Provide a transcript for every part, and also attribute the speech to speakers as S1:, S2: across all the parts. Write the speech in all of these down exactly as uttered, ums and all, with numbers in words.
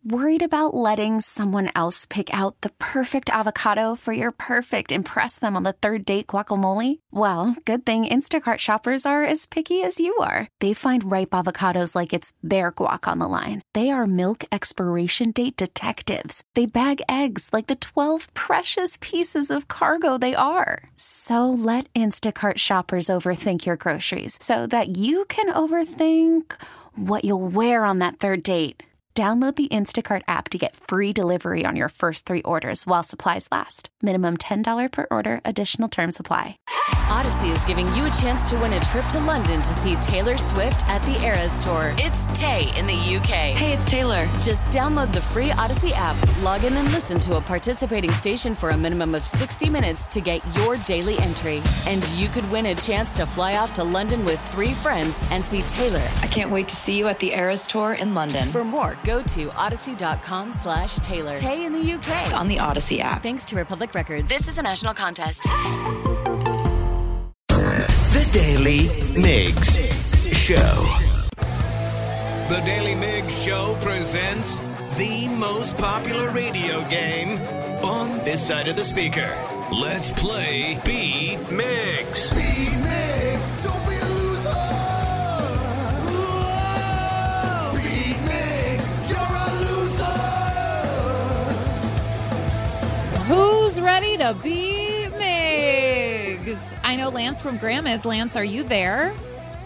S1: Worried about letting someone else pick out the perfect avocado for your perfect impress them on the third date guacamole? Well, good thing Instacart shoppers are as picky as you are. They find ripe avocados like it's their guac on the line. They are milk expiration date detectives. They bag eggs like the twelve precious pieces of cargo they are. So let Instacart shoppers overthink your groceries so that you can overthink what you'll wear on that third date. Download the Instacart app to get free delivery on your first three orders while supplies last. Minimum ten dollars per order. Additional terms apply.
S2: Odyssey is giving you a chance to win a trip to London to see Taylor Swift at the Eras Tour. It's Tay in the U K.
S3: Hey, it's Taylor.
S2: Just download the free Odyssey app, log in and listen to a participating station for a minimum of sixty minutes to get your daily entry. And you could win a chance to fly off to London with three friends and see Taylor.
S3: I can't wait to see you at the Eras Tour in London.
S2: For more, go to odyssey.com slash Taylor. Tay in the U K.
S3: On the Odyssey app.
S2: Thanks to Republic Records. This is a national contest.
S4: The Daily Migs Show.
S5: The Daily Migs Show presents the most popular radio game on this side of the speaker. Let's play Beat Migs. Beat Migs, don't be a loser. Whoa. Beat Migs, you're a loser.
S6: Who's ready to beat Migs? I know Lance from Grandma's. Lance, are you there?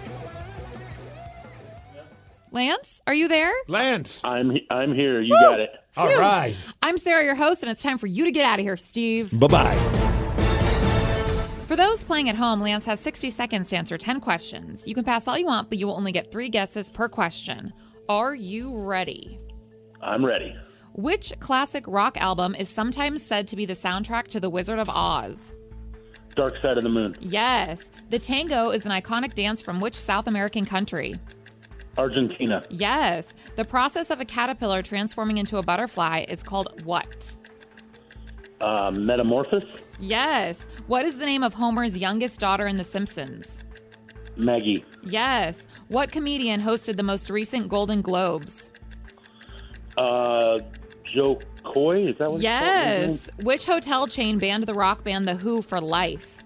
S6: Lance, are you there?
S7: Lance.
S8: I'm I'm here. You
S6: Woo!
S8: got it.
S7: All
S6: Phew.
S7: right.
S6: I'm Sarah, your host, and it's time for you to get out of here, Steve.
S7: Bye-bye.
S6: For those playing at home, Lance has sixty seconds to answer ten questions. You can pass all you want, but you will only get three guesses per question. Are you ready?
S8: I'm ready.
S6: Which classic rock album is sometimes said to be the soundtrack to The Wizard of Oz?
S8: Dark Side of the Moon.
S6: Yes. The tango is an iconic dance from which South American country?
S8: Argentina.
S6: Yes. The process of a caterpillar transforming into a butterfly is called what?
S8: Uh, Metamorphosis.
S6: Yes. What is the name of Homer's youngest daughter in The Simpsons?
S8: Maggie.
S6: Yes. What comedian hosted the most recent Golden Globes?
S8: Uh, Joe Coy. Is that what?
S6: Yes. Which hotel chain banned the rock band The Who for life?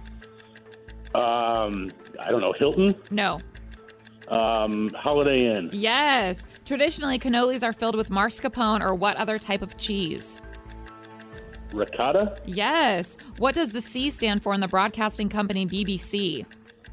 S8: Um, I don't know. Hilton.
S6: No.
S8: Um, Holiday Inn.
S6: Yes. Traditionally, cannolis are filled with mascarpone or what other type of cheese?
S8: Ricotta.
S6: Yes. What does the C stand for in the broadcasting company B B C?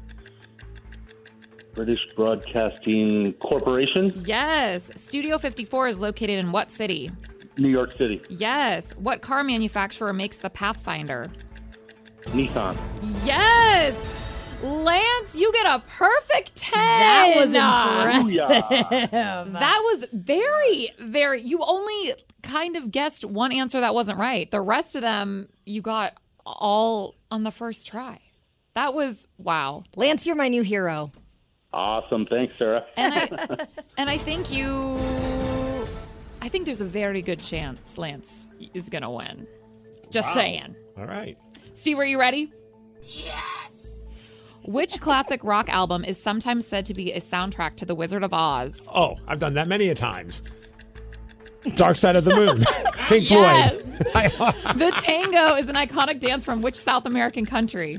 S8: British Broadcasting Corporation.
S6: Yes. Studio fifty-four is located in what city?
S8: New York City.
S6: Yes. What car manufacturer makes the Pathfinder?
S8: Nissan.
S6: Yes. Lance, you get a perfect ten.
S9: That was impressive.
S6: That was very, very, you only kind of guessed one answer that wasn't right. The rest of them, you got all on the first try. That was, wow.
S9: Lance, you're my new hero.
S8: Awesome. Thanks, Sarah.
S6: And I, and I think you, I think there's a very good chance Lance is going to win. Just
S7: Wow.
S6: saying.
S7: All right.
S6: Steve, are you ready? Yeah. Which classic rock album is sometimes said to be a soundtrack to The Wizard of Oz?
S7: Oh, I've done that many a times. Dark Side of the Moon. Pink
S6: Yes.
S7: Floyd.
S6: The tango is an iconic dance from which South American country?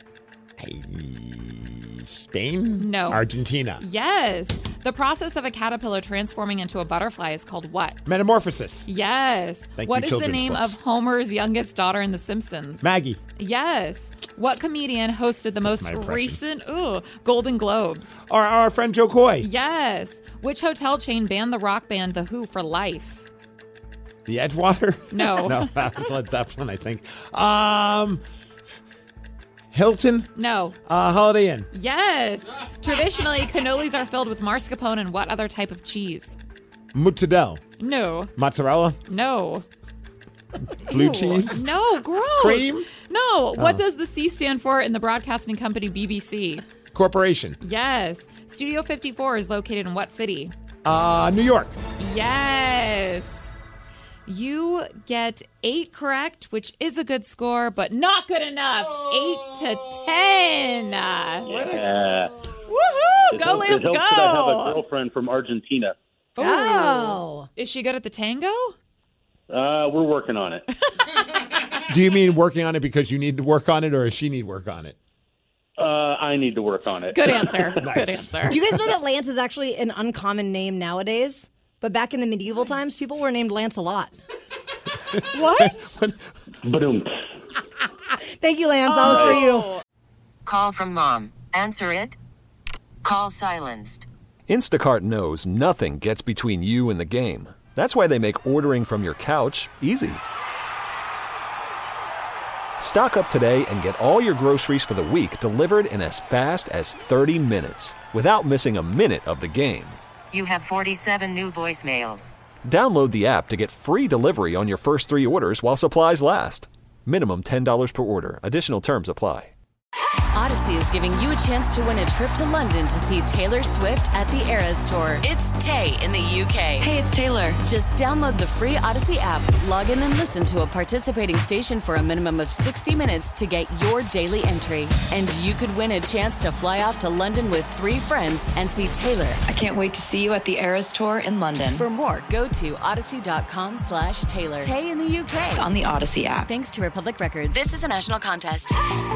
S7: Spain?
S6: No.
S7: Argentina.
S6: Yes. The process of a caterpillar transforming into a butterfly is called what?
S7: Metamorphosis.
S6: Yes.
S7: Thank
S6: What
S7: you,
S6: is the
S7: children's
S6: name
S7: books.
S6: of Homer's youngest daughter in The Simpsons?
S7: Maggie.
S6: Yes. What comedian hosted the most
S7: my impression.
S6: recent ooh, Golden Globes?
S7: Our, our friend Joe Coy.
S6: Yes. Which hotel chain banned the rock band The Who for life?
S7: The Edgewater?
S6: No.
S7: No, that was Led Zeppelin, I think. Um, Hilton?
S6: No.
S7: Uh, Holiday Inn.
S6: Yes. Traditionally, cannolis are filled with mascarpone and what other type of cheese?
S7: Mozzarella.
S6: No.
S7: Mozzarella.
S6: No.
S7: Blue
S6: Ew.
S7: cheese.
S6: No, gross.
S7: Cream?
S6: No. What
S7: Oh.
S6: does the C stand for in the broadcasting company B B C?
S7: Corporation.
S6: Yes. Studio fifty-four is located in what city?
S7: Uh, New York.
S6: Yes. You get eight correct, which is a good score, but not good enough. Eight to ten.
S8: Yeah.
S6: Woohoo!
S8: It
S6: Go,
S8: helps,
S6: Lance,
S8: it helps that I have a
S6: go.
S8: girlfriend from Argentina.
S9: Oh.
S6: Is she good at the tango?
S8: Uh, we're working on it.
S7: Do you mean working on it because you need to work on it, or does she need work on it?
S8: Uh, I need to work on it.
S6: Good answer.
S7: Nice.
S6: Good answer.
S9: Do you guys know that Lance is actually an uncommon name nowadays? But back in the medieval times, people were named Lancelot.
S6: What?
S8: Ba-doom.
S9: Thank you, Lance. That was for you.
S10: Call from mom. Answer it. Call silenced.
S11: Instacart knows nothing gets between you and the game. That's why they make ordering from your couch easy. Stock up today and get all your groceries for the week delivered in as fast as thirty minutes without missing a minute of the game.
S10: You have forty-seven new voicemails.
S11: Download the app to get free delivery on your first three orders while supplies last. Minimum ten dollars per order. Additional terms apply.
S2: Odyssey is giving you a chance to win a trip to London to see Taylor Swift at the Eras Tour. It's Tay in the U K.
S3: Hey, it's Taylor.
S2: Just download the free Odyssey app, log in and listen to a participating station for a minimum of sixty minutes to get your daily entry. And you could win a chance to fly off to London with three friends and see Taylor.
S3: I can't wait to see you at the Eras Tour in London.
S2: For more, go to odyssey.com slash Taylor. Tay in the U K.
S3: It's on the Odyssey app.
S2: Thanks to Republic Records. This is a national contest.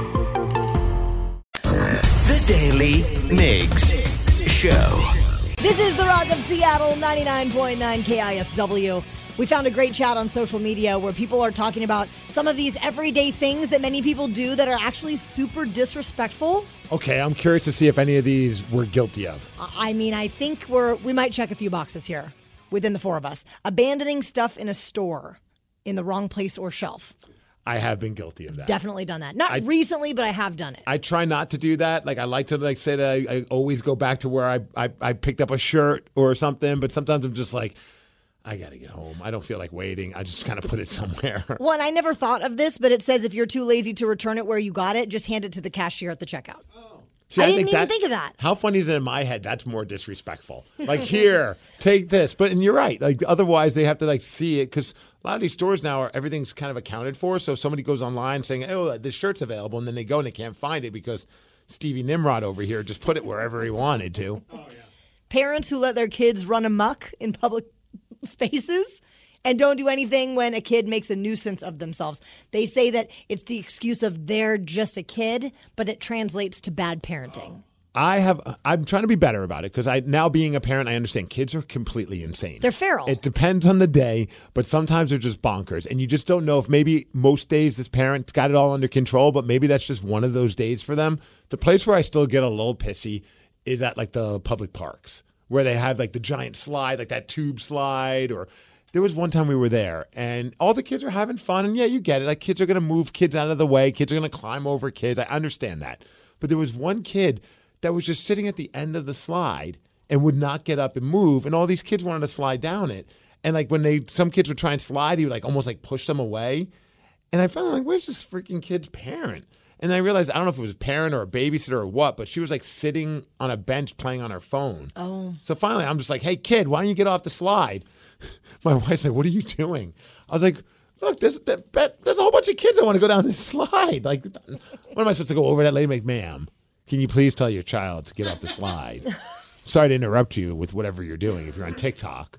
S4: The Daily Migs Show.
S9: This is The Rock of Seattle, ninety-nine point nine K I S W. We found a great chat on social media where people are talking about some of these everyday things that many people do that are actually super disrespectful.
S7: Okay, I'm curious to see if any of these we're guilty of.
S9: I mean, I think we're we might check a few boxes here within the four of us. Abandoning stuff in a store in the wrong place or shelf.
S7: I have been guilty of that.
S9: Definitely done that. Not
S7: I,
S9: recently, but I have done it.
S7: I try not to do that. Like I like to like say that I, I always go back to where I, I I picked up a shirt or something, but sometimes I'm just like, I got to get home. I don't feel like waiting. I just kind of put it somewhere.
S9: Well, and I never thought of this, but it says if you're too lazy to return it where you got it, just hand it to the cashier at the checkout.
S7: See,
S9: I,
S7: I
S9: didn't
S7: think
S9: even
S7: that,
S9: think of that.
S7: How funny is it in my head? That's more disrespectful. Like, here, take this. But, and you're right. Like, otherwise, they have to, like, see it. Because a lot of these stores now, are everything's kind of accounted for. So if somebody goes online saying, oh, this shirt's available, and then they go and they can't find it because Stevie Nimrod over here just put it wherever he wanted to. Oh, yeah.
S9: Parents who let their kids run amok in public spaces and don't do anything when a kid makes a nuisance of themselves. They say that it's the excuse of they're just a kid, but it translates to bad parenting.
S7: I have, I'm trying to be better about it because I now being a parent, I understand kids are completely insane.
S9: They're feral.
S7: It depends on the day, but sometimes they're just bonkers. And you just don't know if maybe most days this parent's got it all under control, but maybe that's just one of those days for them. The place where I still get a little pissy is at like the public parks where they have like the giant slide, like that tube slide. Or there was one time we were there and all the kids are having fun. And yeah, you get it. Like kids are going to move kids out of the way. Kids are going to climb over kids. I understand that. But there was one kid that was just sitting at the end of the slide and would not get up and move. And all these kids wanted to slide down it. And like when they, some kids would try and slide, he would like almost like push them away. And I felt like, where's this freaking kid's parent? And I realized, I don't know if it was a parent or a babysitter or what, but she was like sitting on a bench playing on her phone.
S9: Oh.
S7: So finally, I'm just like, hey, kid, why don't you get off the slide? My wife's like, what are you doing? I was like, look, there's, there's a whole bunch of kids that want to go down this slide. Like, what am I supposed to go over that lady? Like, ma'am, can you please tell your child to get off the slide? Sorry to interrupt you with whatever you're doing if you're on TikTok.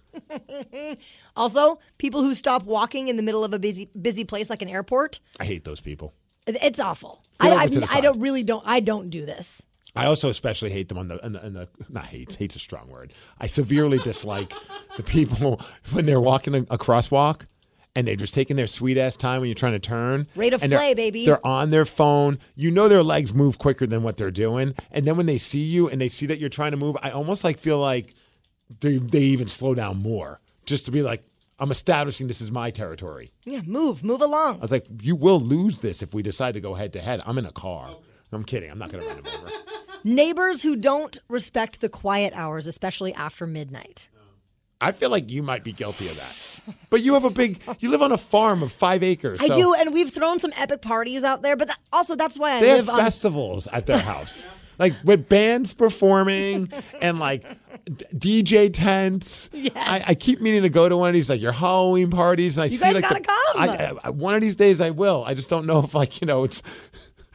S9: Also, people who stop walking in the middle of a busy busy place like an airport.
S7: I hate those people.
S9: It's awful.
S7: Get
S9: I,
S7: over to the
S9: I, I
S7: side.
S9: don't really don't. I don't do this.
S7: I also especially hate them on the, on the, on the not hates, hate's a strong word. I severely dislike the people when they're walking a, a crosswalk and they're just taking their sweet ass time when you're trying to turn.
S9: Rate of
S7: and
S9: play,
S7: they're,
S9: baby.
S7: They're on their phone. You know their legs move quicker than what they're doing. And then when they see you and they see that you're trying to move, I almost like feel like they, they even slow down more just to be like, I'm establishing this is my territory.
S9: Yeah, move, move along.
S7: I was like, you will lose this if we decide to go head to head. I'm in a car. Okay. I'm kidding. I'm not going to run him over.
S9: Neighbors who don't respect the quiet hours, especially after midnight.
S7: I feel like you might be guilty of that. But you have a big, you live on a farm of five acres.
S9: I
S7: so
S9: do, and we've thrown some epic parties out there, but that, also that's why I
S7: they
S9: live
S7: have
S9: on...
S7: festivals at their house. Like with bands performing and like D J tents.
S9: Yes.
S7: I, I keep meaning to go to one of these like your Halloween parties. And I
S9: you
S7: see
S9: guys
S7: like
S9: gotta
S7: the,
S9: come.
S7: I, I, one of these days I will. I just don't know if like, you know, it's...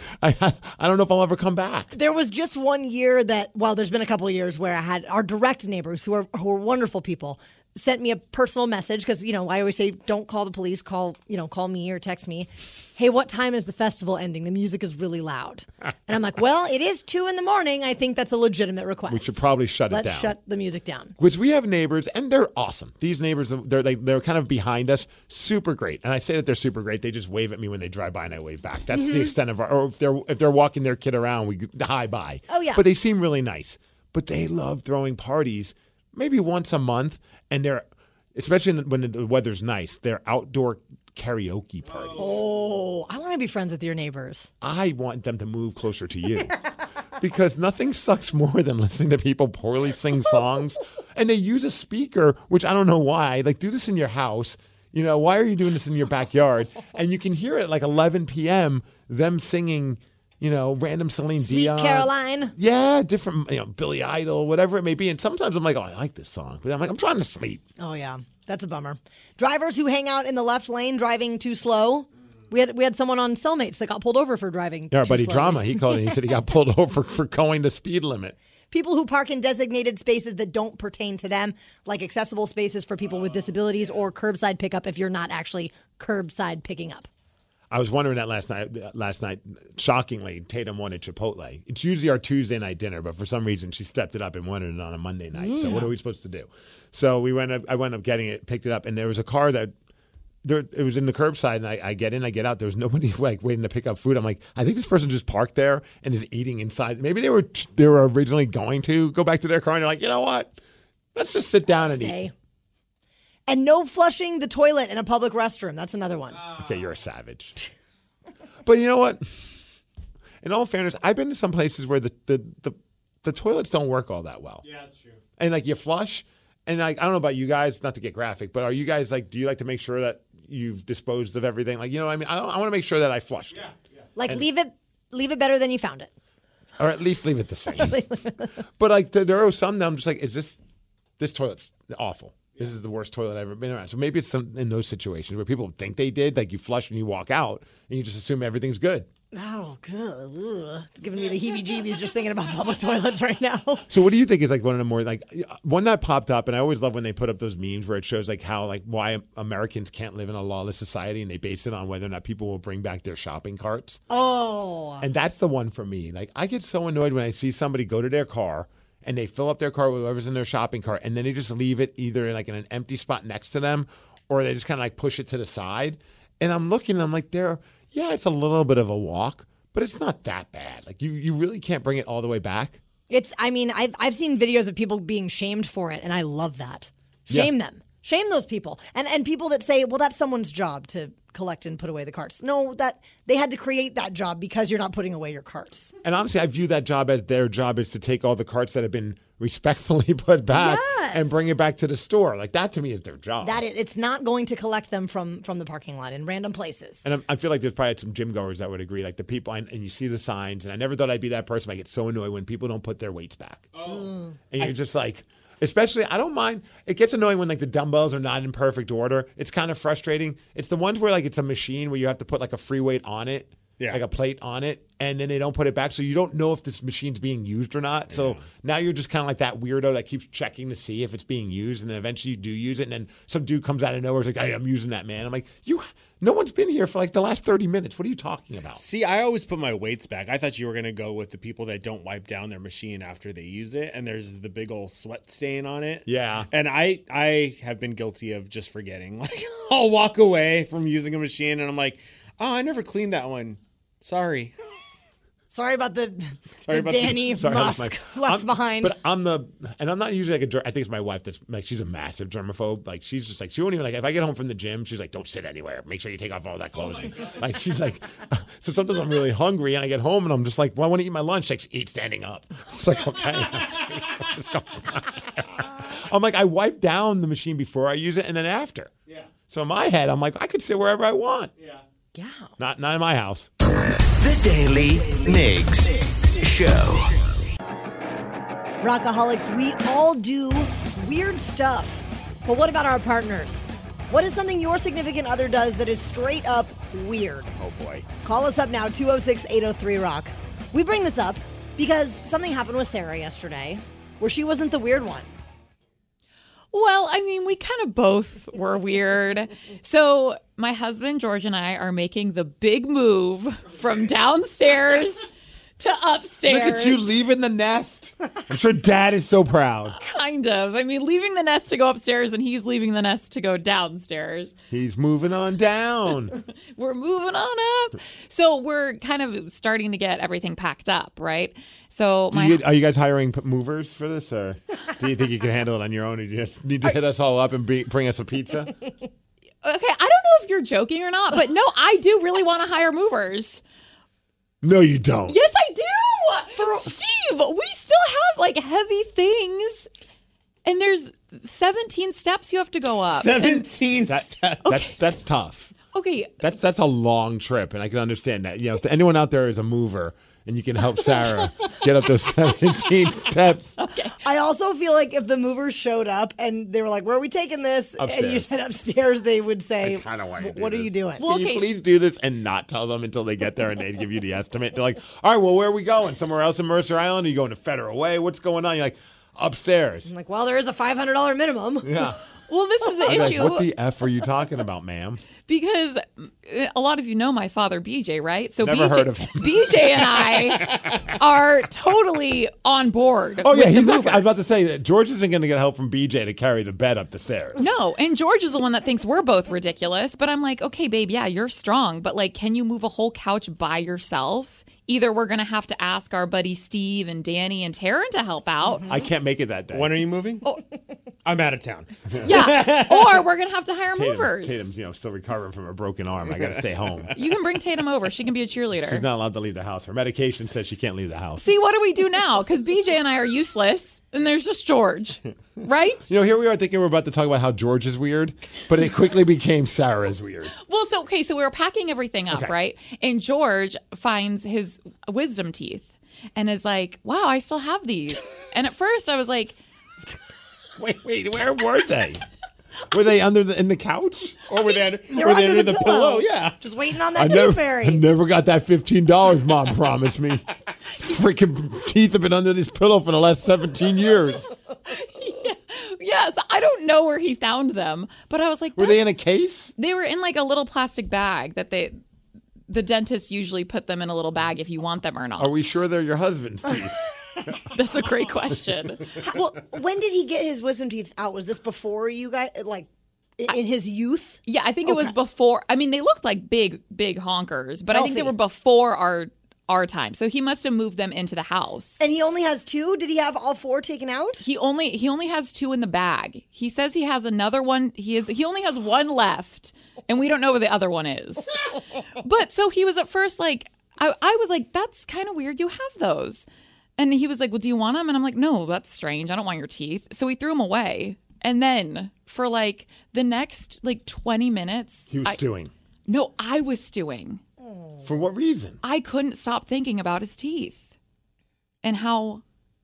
S7: I I don't know if I'll ever come back.
S9: There was just one year that, well, there's been a couple of years where I had our direct neighbors who are who are wonderful people sent me a personal message because, you know, I always say, don't call the police, call, you know, call me or text me. Hey, what time is the festival ending? The music is really loud. And I'm like, well, it is two in the morning. I think that's a legitimate request.
S7: We should probably shut
S9: Let's
S7: it down.
S9: shut the music down.
S7: Which we have neighbors, and they're awesome. These neighbors, they're like they're kind of behind us, super great. And I say that they're super great. They just wave at me when they drive by, and I wave back. That's
S9: Mm-hmm.
S7: the extent of our. Or if they're if they're walking their kid around, we hi bye.
S9: Oh, yeah.
S7: But they seem really nice. But they love throwing parties, maybe once a month, and they're especially when the weather's nice. They're outdoor karaoke parties.
S9: Oh, I want to be friends with your neighbors.
S7: I want them to move closer to you. Because nothing sucks more than listening to people poorly sing songs. And they use a speaker, which I don't know why. Like, do this in your house. You know, why are you doing this in your backyard? And you can hear it at like eleven p.m., them singing, you know, random Celine
S9: Sweet
S7: Dion.
S9: Caroline.
S7: Yeah, different, you know, Billy Idol, whatever it may be. And sometimes I'm like, oh, I like this song. But I'm like, I'm trying to sleep.
S9: Oh, yeah. That's a bummer. Drivers who hang out in the left lane driving too slow. We had we had someone on Cellmates that got pulled over for driving
S7: Yeah, our
S9: too
S7: buddy
S9: slow.
S7: Drama, he called and he said he got pulled over for going the speed limit.
S9: People who park in designated spaces that don't pertain to them, like accessible spaces for people with disabilities or curbside pickup if you're not actually curbside picking up.
S7: I was wondering that last night. Last night, shockingly, Tatum wanted Chipotle. It's usually our Tuesday night dinner, but for some reason she stepped it up and wanted it on a Monday night.
S9: Mm.
S7: So what are we supposed to do? So we went up. I went up getting it, picked it up, and there was a car that there. It was in the curbside, and I, I get in, I get out. There was nobody like waiting to pick up food. I'm like, I think this person just parked there and is eating inside. Maybe they were they were originally going to go back to their car, and they're like, you know what? Let's just sit down and
S9: Stay.
S7: eat.
S9: And no flushing the toilet in a public restroom. That's another one.
S7: Okay, you're a savage. But you know what? In all fairness, I've been to some places where the, the, the, the toilets don't work all that well.
S12: Yeah, that's true.
S7: And like you flush, and like I don't know about you guys, not to get graphic, but are you guys like, do you like to make sure that you've disposed of everything? Like, you know what I mean? I, I want to make sure that I flushed it.
S9: Like
S7: And-
S9: leave it leave it better than you found it.
S7: Or at least leave it the same. But like there there are some that I'm just like, is this, this toilet's awful. This is the worst toilet I've ever been around. So maybe it's some in those situations where people think they did, like you flush and you walk out and you just assume everything's good.
S9: Oh, good. Ugh. It's giving me the heebie-jeebies just thinking about public toilets right now.
S7: So what do you think is like one of the more like one that popped up, and I always love when they put up those memes where it shows like how like why Americans can't live in a lawless society, and they base it on whether or not people will bring back their shopping carts.
S9: Oh.
S7: And that's the one for me. Like I get so annoyed when I see somebody go to their car and they fill up their car with whatever's in their shopping cart, and then they just leave it either in like in an empty spot next to them, or they just kind of like push it to the side. And I'm looking, and I'm like, there, yeah, it's a little bit of a walk, but it's not that bad. Like you, you really can't bring it all the way back.
S9: It's, I mean, I've, I've seen videos of people being shamed for it, and I love that. Shame
S7: Yeah.
S9: them. Shame those people. And and people that say, well, that's someone's job to collect and put away the carts. No, that they had to create that job because you're not putting away your carts.
S7: And honestly, I view that job as their job is to take all the carts that have been respectfully put back
S9: Yes.
S7: and bring it back to the store. Like that to me is their job.
S9: That is, it's not going to collect them from from the parking lot in random places.
S7: And I I feel like there's probably some gym goers that would agree. Like the people, and you see the signs, and I never thought I'd be that person. I get so annoyed when people don't put their weights back.
S9: Oh.
S7: And you're just like, especially, I don't mind. It gets annoying when like the dumbbells are not in perfect order. It's kind of frustrating. It's the ones where like it's a machine where you have to put like a free weight on it,
S12: Yeah.
S7: like a plate on it, and then they don't put it back. So you don't know if this machine's being used or not. So now you're just kind of like that weirdo that keeps checking to see if it's being used, and then eventually you do use it, and then some dude comes out of nowhere and is like, hey, I'm using that, man. I'm like, you, no one's been here for like the last thirty minutes. What are you talking about?
S12: See, I always put my weights back. I thought you were going to go with the people that don't wipe down their machine after they use it, and there's the big old sweat stain on it.
S7: Yeah.
S12: And I I have been guilty of just forgetting. Like, I'll walk away from using a machine, and I'm like, oh, I never cleaned that one. Sorry.
S9: Sorry about the,
S12: Sorry
S9: the
S12: about the-
S9: Danny
S7: Sorry, that's
S9: Musk
S7: my-
S9: left
S7: I'm-
S9: behind.
S7: But I'm the, and I'm not usually like a, ger- I think it's my wife that's like, she's a massive germaphobe. Like, she's just like, she won't even, like, if I get home from the gym, she's like, don't sit anywhere. Make sure you take off all that clothing. Like, she's like, so sometimes I'm really hungry and I get home and I'm just like, well, I want to eat my lunch. She's like, eat standing up. It's like, okay. What's going on here? I'm like, I wipe down the machine before I use it and then after.
S12: Yeah.
S7: So in my head, I'm like, I could sit wherever I want.
S12: Yeah.
S9: yeah.
S7: Not, not in my house.
S4: The Daily Migs Show.
S9: Rockaholics, we all do weird stuff. But what about our partners? What is something your significant other does that is straight up weird?
S7: Oh, boy.
S9: Call us up now, two oh six, eight oh three, rock. We bring this up because something happened with Sarah yesterday where she wasn't the weird one.
S6: Well, I mean, we kind of both were weird. So my husband, George, and I are making the big move from downstairs to upstairs.
S7: Look at you leaving the nest. I'm sure Dad is so proud.
S6: Kind of. I mean, leaving the nest to go upstairs, and he's leaving the nest to go downstairs.
S7: He's moving on down.
S6: We're moving on up. So we're kind of starting to get everything packed up, right? So
S7: Do
S6: my
S7: you, are you guys hiring p- movers for this, or do you think you can handle it on your own? Or do you just need to hit us all up and be, bring us a pizza?
S6: Okay, I don't know if you're joking or not, but no, I do really want to hire movers.
S7: No, you don't.
S6: Yes, I do. For Steve, we still have like heavy things, and there's seventeen steps you have to go up.
S12: seventeen
S7: That-
S12: steps.
S7: That's that's tough.
S6: Okay,
S7: That's that's a long trip, and I can understand that. You know, if anyone out there is a mover and you can help Sarah get up those seventeen steps.
S6: Okay.
S9: I also feel like if the movers showed up and they were like, where are we taking this? And you
S7: Upstairs.
S9: said upstairs, they would say,
S7: I kind of want you to do
S9: what are
S7: this.
S9: you doing?
S6: Well,
S7: Can
S6: okay.
S7: you please do this and not tell them until they get there and they give you the estimate? They're like, all right, well, where are we going? Somewhere else in Mercer Island? Are you going to Federal Way? What's going on? You're like, upstairs.
S9: I'm like, well, there is a five hundred dollars minimum.
S7: Yeah.
S6: Well, this is the
S7: I'm like,
S6: issue
S7: what the F are you talking about, ma'am?
S6: because a lot of you know my father, B J, right? So
S7: Never
S6: B J,
S7: heard of him.
S6: B J and I are totally on board.
S7: Oh, yeah,
S6: with
S7: he's
S6: the
S7: not,
S6: movers.
S7: I was about to say that George isn't going to get help from B J to carry the bed up the stairs.
S6: No, and George is the one that thinks we're both ridiculous. But I'm like, okay, babe, yeah, you're strong. But like, can you move a whole couch by yourself? Either we're going to have to ask our buddy Steve and Danny and Taryn to help out.
S7: I can't make it that day.
S12: When are you moving?
S6: Oh.
S12: I'm out of town.
S6: Yeah. Or we're going to have to hire
S7: Tatum,
S6: movers.
S7: Tatum's, you know, still recovering from a broken arm. I got to stay home.
S6: You can bring Tatum over. She can be a cheerleader.
S7: She's not allowed to leave the house. Her medication says she can't leave the house.
S6: See, what do we do now? Because B J and I are useless, and there's just George, right?
S7: You know, here we are thinking we're about to talk about how George is weird, but it quickly became Sarah's weird.
S6: Well, so, okay, so we were packing everything up,
S7: Okay.
S6: right? And George finds his wisdom teeth and is like, wow, I still have these. And at first I was like,
S7: Wait, wait, where were they? Were they under the in the couch?
S12: Or were they under,
S9: They're
S12: were they
S9: under
S12: under
S9: the
S12: the,
S9: pillow.
S12: pillow? Yeah.
S9: Just waiting on that
S7: I
S9: tooth
S7: never,
S9: fairy.
S7: I never got that fifteen dollars Mom promised me. Freaking teeth have been under this pillow for the last seventeen years.
S6: yes, I don't know where he found them, but I was like,
S7: Were they in
S6: "That's-"
S7: a case?
S6: They were in like a little plastic bag that they, the dentists usually put them in a little bag if you want them or not.
S7: Are we sure they're your husband's teeth?
S6: That's a great question.
S9: Well, when did he get his wisdom teeth out? Was this before you guys, like, in in his youth?
S6: Yeah, I think it was before. I mean, they looked like big, big honkers, but I think they
S9: Healthy.
S6: were before our our time. So he must have moved them into the house.
S9: And he only has two? Did he have all four taken out?
S6: He only he only has two in the bag. He says he has another one. He is he only has one left, and we don't know where the other one is. But so he was at first like, I, I was like, that's kind of weird. You have those. And he was like, well, do you want them? And I'm like, no, that's strange. I don't want your teeth. So he threw them away. And then for like the next like twenty minutes.
S7: He was
S6: I-
S7: stewing.
S6: No, I was stewing.
S7: For what reason?
S6: I couldn't stop thinking about his teeth and how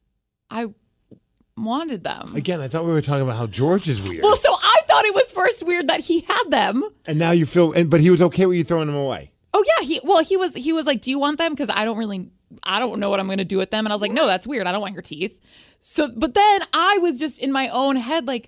S6: I wanted them.
S7: Again, I thought we were talking about how George is weird.
S6: Well, so I thought it was first weird that he had them.
S7: And now you feel, and, but he was okay with you throwing them away.
S6: Oh yeah, he well he was he was like, do you want them? Because I don't really I don't know what I'm going to do with them. And I was like, no, that's weird. I don't want your teeth. So, but then I was just in my own head like,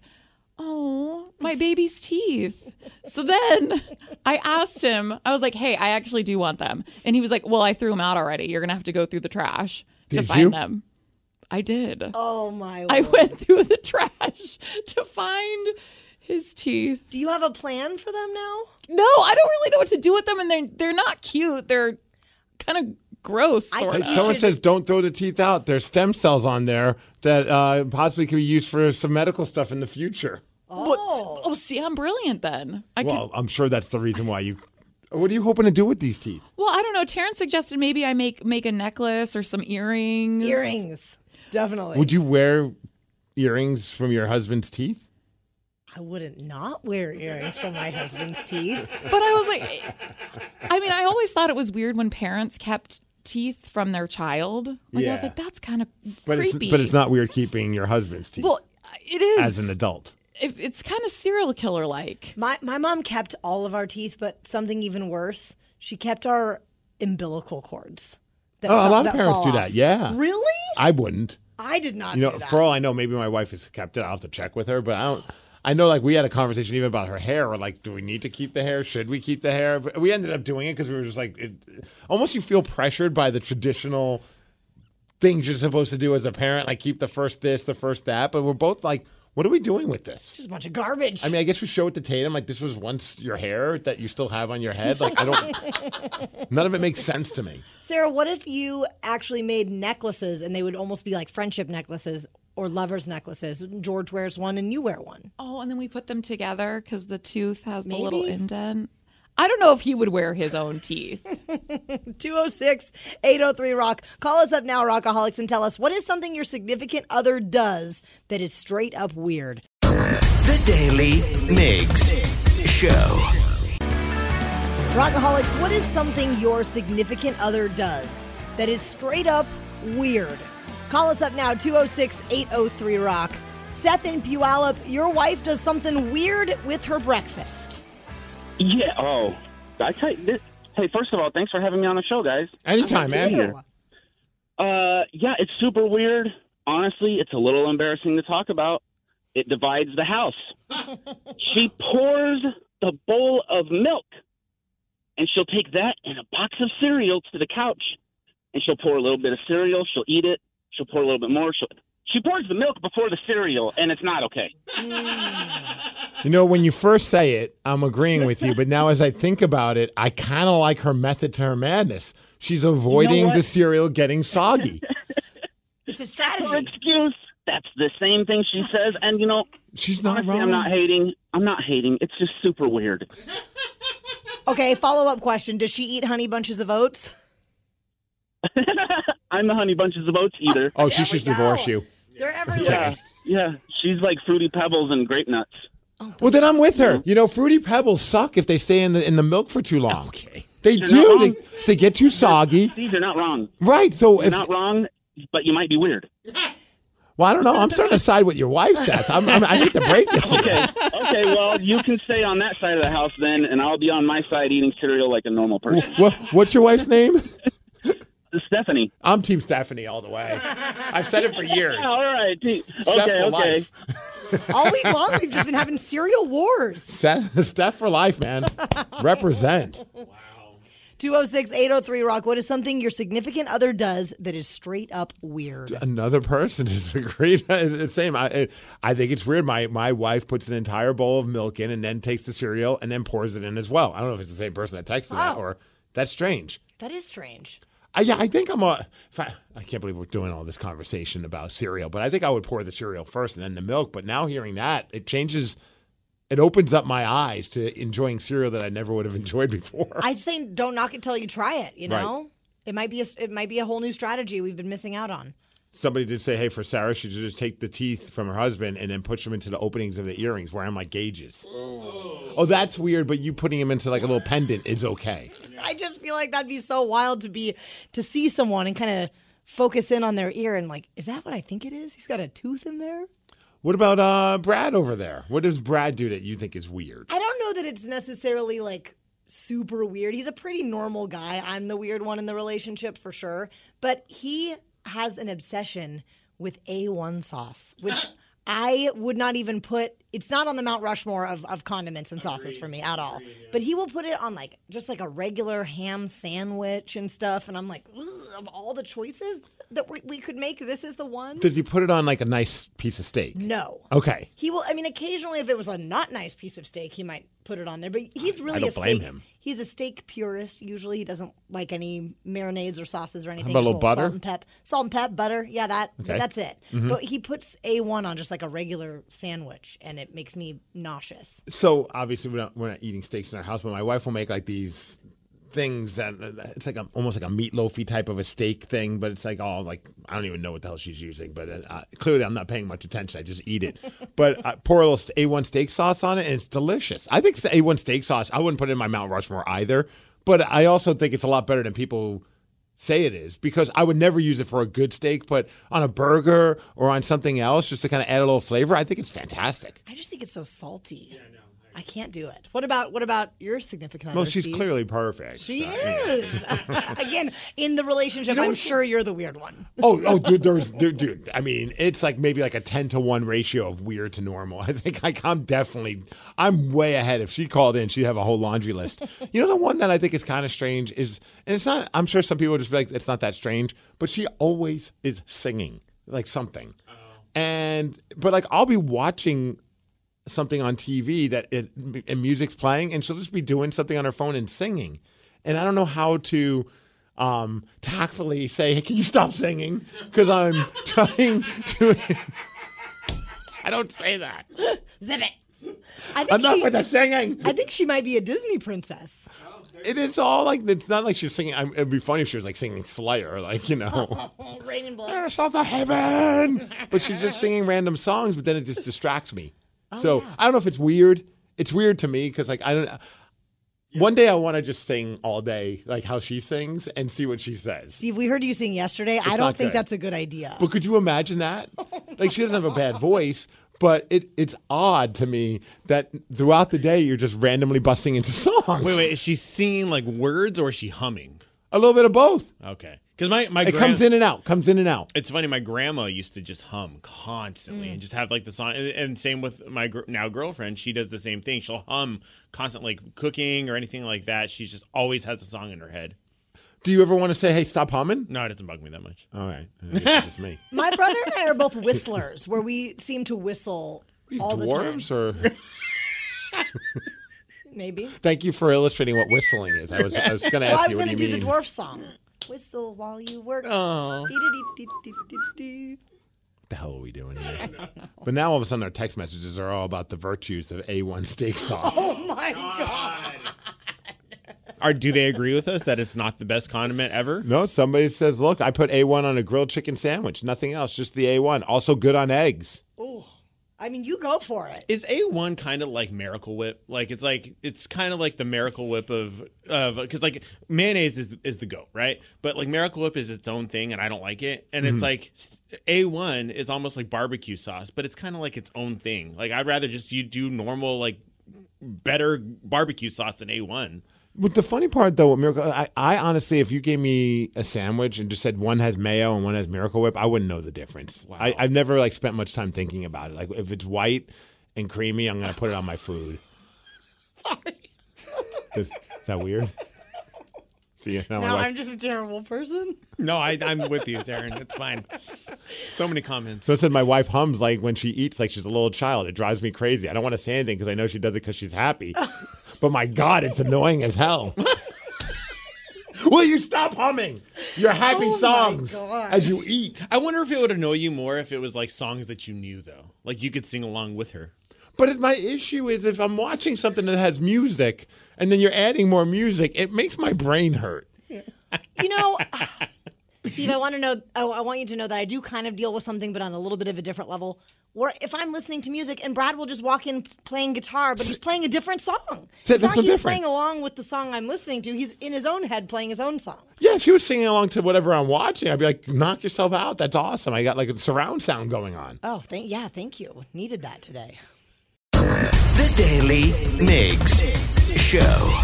S6: oh, my baby's teeth. So then I asked him, I was like, hey, I actually do want them. And he was like, well, I threw them out already. You're going to have to go through the trash to
S7: Did
S6: find
S7: you?
S6: them. I did.
S9: Oh, my Lord.
S6: I went through the trash to find his teeth.
S9: Do you have a plan for them now?
S6: No, I don't really know what to do with them. And they're, they're not cute. They're kind of gross,
S9: I
S6: sort
S9: think
S6: of.
S9: you
S7: Someone
S9: should-
S7: says don't throw the teeth out. There's stem cells on there that uh, possibly can be used for some medical stuff in the future.
S6: Oh. oh, see, I'm brilliant then. I
S7: Well,
S6: could,
S7: I'm sure that's the reason why you. What are you hoping to do with these teeth?
S6: well, I don't know. Terrence suggested maybe I make make a necklace or some earrings.
S9: Earrings. Definitely.
S7: Would you wear earrings from your husband's teeth?
S9: I wouldn't not wear earrings from my husband's teeth.
S6: But I was like, I mean, I always thought it was weird when parents kept teeth from their child. Like I was
S7: Yeah.
S6: like, that's kind of
S7: But
S6: creepy.
S7: it's but it's not weird keeping your husband's teeth
S6: Well, it is.
S7: as an adult.
S6: it, it's kind of serial killer like.
S9: My my mom kept all of our teeth, but something even worse, she kept our umbilical cords. that
S7: Oh, a
S9: fall-
S7: lot of
S9: that
S7: parents
S9: fall
S7: do
S9: off.
S7: that. Yeah.
S9: Really?
S7: I wouldn't.
S9: I did not
S7: You know,
S9: do that.
S7: for all I know, maybe my wife has kept it. I'll have to check with her, but I don't. I know, like, we had a conversation even about her hair. We're like, do we need to keep the hair? Should we keep the hair? But we ended up doing it because we were just like, it, almost you feel pressured by the traditional things you're supposed to do as a parent, like keep the first this, the first that. But we're both like, what are we doing with this?
S9: Just a bunch of garbage.
S7: I mean, I guess we show it to Tatum. Like, this was once your hair that you still have on your head. Like, I don't. None of it makes sense to me.
S9: Sarah, what if you actually made necklaces and they would almost be like friendship necklaces or lovers necklaces? George wears one and you wear one.
S6: Oh, and then we put them together because the tooth has
S9: Maybe?
S6: the little indent. I don't know if he would wear his own teeth.
S9: two oh six, eight oh three, rock. Call us up now, Rockaholics, and tell us what is something your significant other does that is straight up weird.
S4: The Daily Migs Show.
S9: Rockaholics, what is something your significant other does that is straight up weird? Call us up now, two oh six, eight oh three, rock. Seth in Puyallup, your wife does something weird with her breakfast.
S13: Yeah. Oh, I tell you this. Hey, first of all, thanks for having me on the show, guys.
S7: Anytime, man.
S13: Uh, yeah, it's super weird. Honestly, it's a little embarrassing to talk about. It divides the house. She pours the bowl of milk, and she'll take that and a box of cereal to the couch, and she'll pour a little bit of cereal. She'll eat it. She'll pour a little bit more. She'll, she pours the milk before the cereal, and it's not okay.
S7: You know, when you first say it, I'm agreeing with you. But now as I think about it, I kind of like her method to her madness. She's avoiding
S13: what?
S7: the cereal getting soggy.
S9: It's a
S13: That's
S9: strategy.
S13: her excuse. That's the same thing she says. And, you know,
S7: She's not
S13: honestly,
S7: wrong.
S13: I'm not hating. I'm not hating. It's just super weird.
S9: Okay, follow-up question. Does she eat honey bunches of oats?
S13: I'm the honey bunches of oats eater.
S7: Oh, she should divorce you.
S9: They're everywhere.
S13: Yeah, yeah. She's like Fruity Pebbles and Grape Nuts.
S7: Well, then I'm with her. You know, Fruity Pebbles suck if they stay in the in the milk for too long.
S13: Okay.
S7: They
S13: You're
S7: do.
S13: not
S7: They,
S13: wrong.
S7: they get too soggy.
S13: Steve, you're not wrong.
S7: Right. So
S13: You're
S7: if
S13: not wrong, but you might be weird.
S7: well, I don't know. I'm starting to side with your wife, Seth. I'm, I'm, I hate to break this to you.
S13: Okay, okay. Well, you can stay on that side of the house then, and I'll be on my side eating cereal like a normal person.
S7: What, what's your wife's name?
S13: Stephanie.
S7: I'm Team Stephanie all the way. I've said it for years.
S13: All right. Steph
S7: Steph
S13: okay,
S7: for
S13: okay.
S7: life.
S9: All week long, we've just been having cereal wars.
S7: Seth, Steph for life, man. Represent.
S9: two oh six, eight oh three, rock. What is something your significant other does that is straight up weird?
S7: Another person disagreed. It's same. I, I think it's weird. My my wife puts an entire bowl of milk in and then takes the cereal and then pours it in as well. I don't know if it's the same person that texted that
S9: Oh.
S7: or that's strange.
S9: That is strange.
S7: I, yeah, I think I'm a. If I, I can't believe we're doing all this conversation about cereal, but I think I would pour the cereal first and then the milk. But now hearing that, it changes. It opens up my eyes to enjoying cereal that I never would have enjoyed before.
S9: I'd say don't knock it till you try it. You
S7: Right.
S9: know, it might be a, it might be a whole new strategy we've been missing out on.
S7: Somebody did say, hey, for Sarah, she should just take the teeth from her husband and then push them into the openings of the earrings, wear them like gauges. Oh, that's weird, but you putting them into like a little pendant is okay.
S9: I just feel like that'd be so wild to be to see someone and kind of focus in on their ear and like, is that what I think it is? He's got a tooth in there.
S7: What about uh, Brad over there? What does Brad do that you think is weird?
S9: I don't know that it's necessarily like super weird. He's a pretty normal guy. I'm the weird one in the relationship for sure. But he has an obsession with A one sauce, which I would not even put. It's not on the Mount Rushmore of, of condiments and sauces for me at all. But he will put it on like just like a regular ham sandwich and stuff. And I'm like, "Ugh, of all the choices that we, we could make, this is the one.
S7: Does he put it on like a nice piece of steak?
S9: No.
S7: Okay.
S9: He will. I mean, occasionally, if it was a not nice piece of steak, he might put it on there. But he's really
S7: don't
S9: a steak.
S7: blame him.
S9: He's a steak purist. Usually, he doesn't like any marinades or sauces or anything.
S7: about a
S9: Just
S7: little butter?
S9: Salt and pep, salt and pep, butter. Yeah, that.
S7: Okay.
S9: But that's it.
S7: Mhm.
S9: But he puts A one on just like a regular sandwich, and it makes me nauseous.
S7: So obviously we're not, we're not eating steaks in our house, but my wife will make like these things that it's like a, almost like a meatloafy type of a steak thing, but it's like all like I don't even know what the hell she's using, but uh, clearly I'm not paying much attention. I just eat it. But I pour a little A one steak sauce on it, and it's delicious. I think A one steak sauce. I wouldn't put it in my Mount Rushmore either, but I also think it's a lot better than people say it is, because I would never use it for a good steak, but on a burger or on something else, just to kind of add a little flavor, I think it's fantastic.
S9: I just think it's so salty. Yeah, no, I can't do it. What about what about your significant other?
S7: Well, she's
S9: Steve?
S7: clearly perfect.
S9: She
S7: so,
S9: is. Again, in the relationship,
S7: You know
S9: I'm
S7: what-
S9: sure you're the weird one.
S7: Oh, oh, dude, there's, dude, dude. I mean, it's like maybe like a ten to one ratio of weird to normal. I think like I'm definitely, I'm way ahead. If she called in, she'd have a whole laundry list. You know, the one that I think is kind of strange is, and it's not, I'm sure some people would just be like, it's not that strange, but she always is singing like something. And, but like I'll be watching something on T V that it, and music's playing, and she'll just be doing something on her phone and singing. And I don't know how to um, tactfully say, hey, can you stop singing? Because I'm trying to. I don't say that.
S9: Zip it. I think
S7: Enough
S9: she,
S7: with the singing.
S9: I think she might be a Disney princess.
S7: It, it's all like, it's not like she's singing. I, it'd be funny if she was like singing Slayer, like, you know.
S9: Rain and blood.
S7: There's not the heaven. But she's just singing random songs, but then it just distracts me.
S9: Oh,
S7: so
S9: yeah.
S7: I don't know if it's weird. It's weird to me because, like, I don't. One day I want to just sing all day, like how she sings, and see what she says.
S9: Steve, we heard you sing yesterday. I don't
S7: not
S9: think
S7: good.
S9: that's a good idea.
S7: But could you imagine that? Like, she doesn't have a bad voice, but it, it's odd to me that throughout the day you're just randomly busting into songs.
S12: Wait, wait. Is she singing like words or is she humming?
S7: A little bit of both.
S12: Okay. Because my, my
S7: It
S12: gran-
S7: comes in and out, comes in and out.
S12: It's funny. My grandma used to just hum constantly
S9: Mm.
S12: and just have like the song. And, and same with my gr- now girlfriend. She does the same thing. She'll hum constantly, like cooking or anything like that. She just always has a song in her head.
S7: Do you ever want to say, hey, stop humming?
S12: No, it doesn't bug me that much.
S7: All right. I guess it's just me.
S9: My brother and I are both whistlers, where we seem to whistle all the time.
S7: Dwarves or?
S9: Maybe.
S7: Thank you for illustrating what whistling is. I was I was going to ask
S9: Well, I
S7: you
S9: was
S7: what
S9: going
S7: do
S9: to
S7: you
S9: do
S7: mean.
S9: the dwarf song. Whistle while you work.
S7: Oh.
S9: Dee-dee-dee-dee-dee-dee.
S7: What the hell are we doing here? But now all of a sudden our text messages are all about the virtues of A one steak sauce.
S9: Oh my God.
S12: Are, do they agree with us that it's not the best condiment ever?
S7: No, somebody says, look, I put A one on a grilled chicken sandwich. Nothing else, just the A one. Also good on eggs.
S9: Oh, I mean, you go for it.
S12: Is A one kind of like Miracle Whip? Like it's like it's kind of like the Miracle Whip of of because like mayonnaise is is the goat, right? But like Miracle Whip is its own thing, and I don't like it. And it's
S7: Mhm.
S12: like A one is almost like barbecue sauce, but it's kind of like its own thing. Like I'd rather just you do normal like better barbecue sauce than A one.
S7: But the funny part, though, with Miracle, I, I honestly, if you gave me a sandwich and just said one has mayo and one has Miracle Whip, I wouldn't know the difference.
S12: Wow.
S7: I, I've never like spent much time thinking about it. Like if it's white and creamy, I'm gonna put it on my food.
S9: Sorry.
S7: Is, is that weird? See, now
S9: Now
S7: I'm like,
S9: I'm just a terrible person.
S12: No, I, I'm with you, Taryn. It's fine. So many comments.
S7: so I said my wife hums like when she eats like she's a little child. It drives me crazy. I don't want to say anything because I know she does it because she's happy. But my God, it's annoying as hell. Will you stop humming your happy
S9: Oh my
S7: songs
S9: gosh.
S7: as you eat?
S12: I wonder if it would annoy you more if it was like songs that you knew though, like you could sing along with her.
S7: But it, my issue is if I'm watching something that has music and then you're adding more music, it makes my brain hurt.
S9: You know, Steve, I want to know. I, I want you to know that I do kind of deal with something, but on a little bit of a different level. Where if I'm listening to music and Brad will just walk in playing guitar, but he's playing a different song.
S7: So
S9: It's
S7: that's
S9: not
S7: so
S9: like he's
S7: different.
S9: playing along with the song I'm listening to. He's in his own head playing his own song.
S7: Yeah, if she was singing along to whatever I'm watching, I'd be like, knock yourself out. That's awesome. I got like a surround sound going on.
S9: Oh, thank yeah, thank you. Needed that today.
S4: The Daily Migs Show.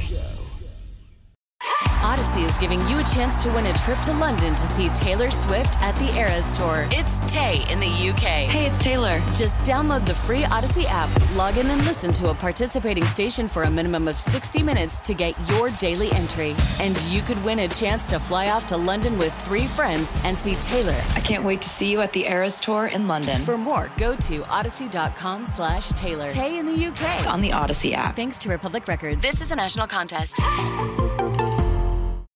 S2: Odyssey is giving you a chance to win a trip to London to see Taylor Swift at the Eras Tour. It's Tay in the U K.
S3: Hey, it's Taylor.
S2: Just download the free Odyssey app, log in and listen to a participating station for a minimum of sixty minutes to get your daily entry. And you could win a chance to fly off to London with three friends and see Taylor.
S3: I can't wait to see you at the Eras Tour in London.
S2: For more, go to odyssey.com slash Taylor. Tay in the U K.
S3: It's on the Odyssey app.
S2: Thanks to Republic Records. This is a national contest.